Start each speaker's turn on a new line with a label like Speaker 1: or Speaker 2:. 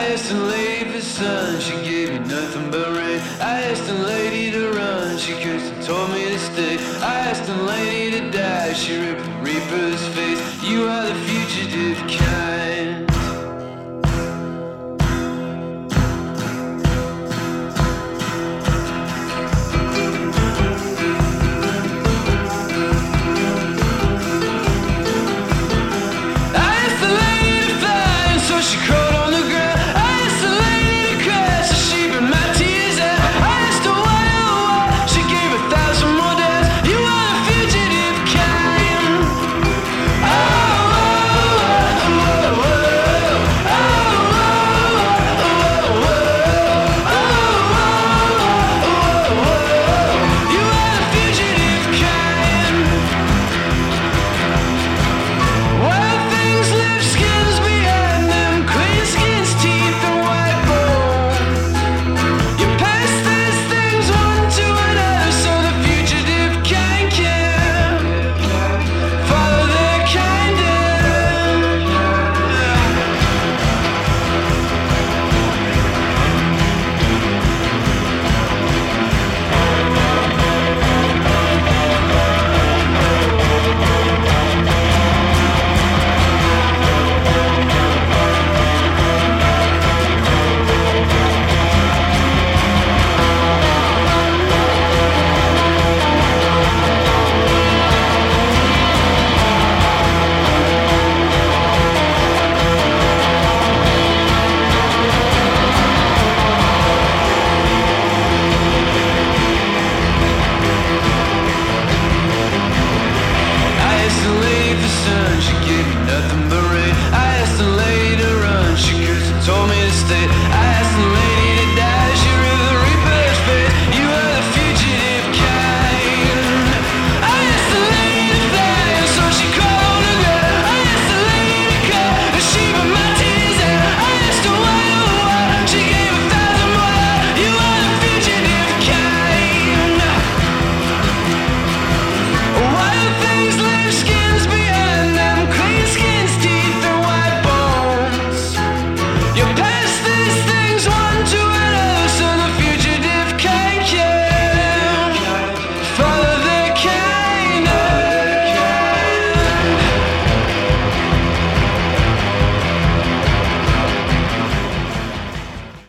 Speaker 1: asked the lady for sun, she gave me nothing but rain. I asked the lady to run, she cursed and told me to stay. I asked the lady to die, she ripped the reaper's face. You are the fugitive kind. She crawled on the ground. I asked the lady to cry, so she burned my tears out. I asked her why, oh why, she gave 1,000 more days. You are the fugitive kind. Oh, oh, oh, oh, oh, oh, oh, oh, oh. You are the fugitive kind. Wild things leave skins behind them, clean skins, teeth, and white bones. You pass these things one to another, so the fugitive kind can follow their kind. I asked the lady for sun, she gave me nothing